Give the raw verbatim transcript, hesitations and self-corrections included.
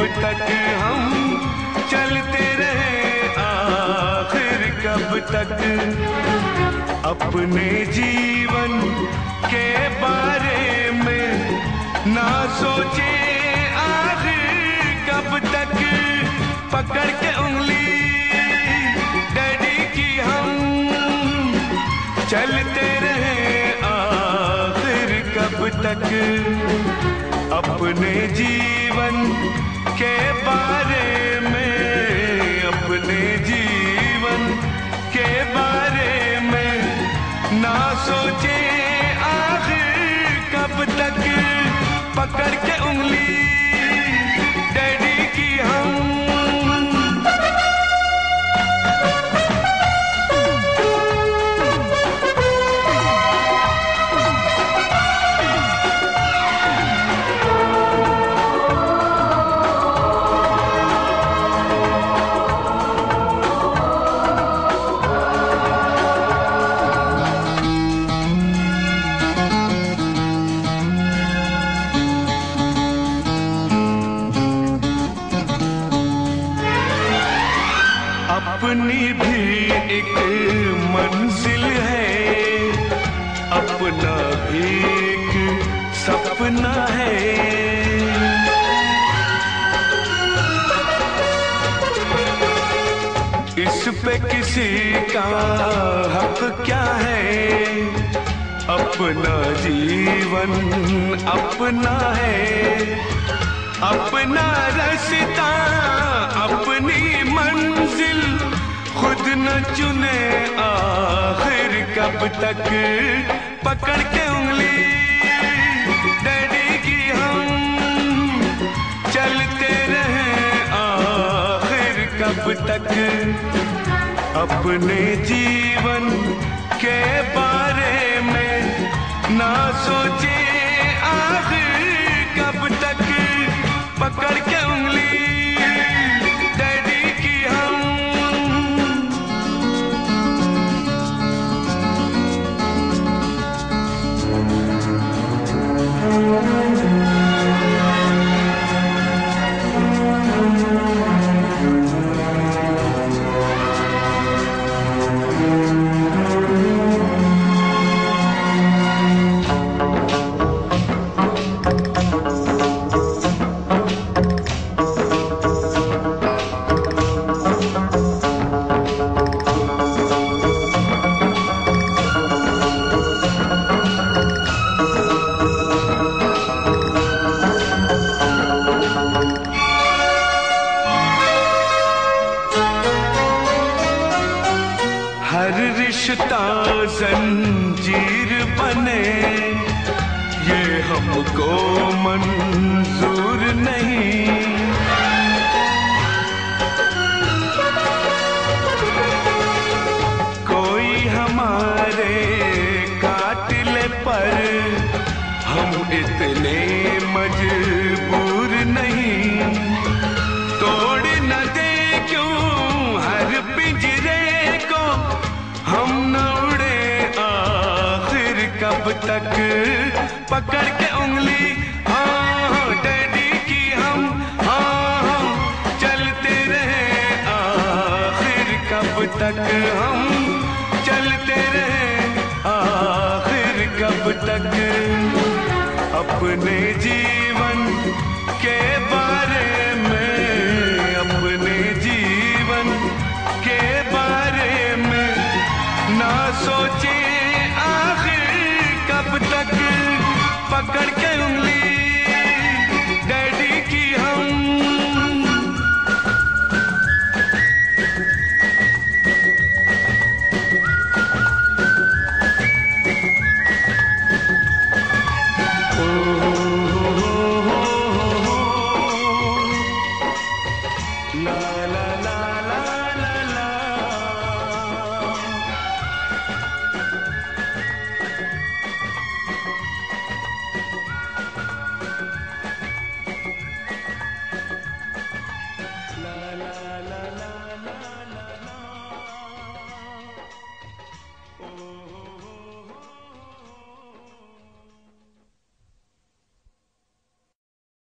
तक हम चलते रहे, आखिर कब तक। अपने जीवन के बारे में ना सोचे, आखिर कब तक। पकड़ के उंगली डैडी की हम चलते रहे, आखिर कब तक। अपने जीवन के बारे में, अपने जीवन के बारे में ना सोचे, आखिर कब तक। पकड़ के उंगली डैडी की हम अपनी भी एक मंजिल है, अपना भी एक सपना है। इस पे किसी का हक क्या है, अपना जीवन अपना है। अपना रास्ता अपनी मंजिल खुद न चुने, आखिर कब तक। पकड़ के उंगली डैडी की हम चलते रहे, आखिर कब तक। अपने जीवन के बारे में ना सोचे, आखिर कब तक। पकड़ के उंगली डैडी की हम हर रिश्ता जंजीर बने, ये हमको मंजूर नहीं। कोई हमारे कातिल पर हम इतने मजबूर नहीं। तोड़ न दे क्यों हर पिंजरे को, हम न उड़े आखिर कब तक। पकड़ के उंगली हाँ डैडी की हम, हाँ हाँ चलते रहे, आखिर कब तक। हम चलते रहे, आखिर कब तक। अपने जी